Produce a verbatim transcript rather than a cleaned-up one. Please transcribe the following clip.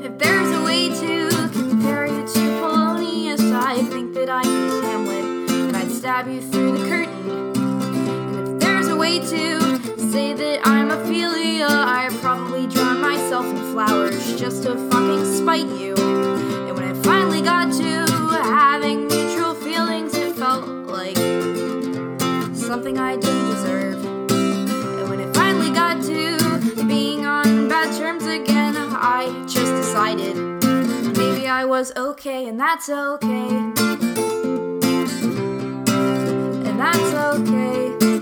If there's a way to compare you to Polonius, I think that I'd be Hamlet, and I'd stab you through the curtain. And if there's a way to say that I'm Ophelia, I'd probably drown myself in flowers just to fucking spite you. And when I finally got to having mutual feelings, it felt like something I didn't deserve. And when it finally got to being on bad terms again, I just decided maybe I was okay, and that's okay. And that's okay.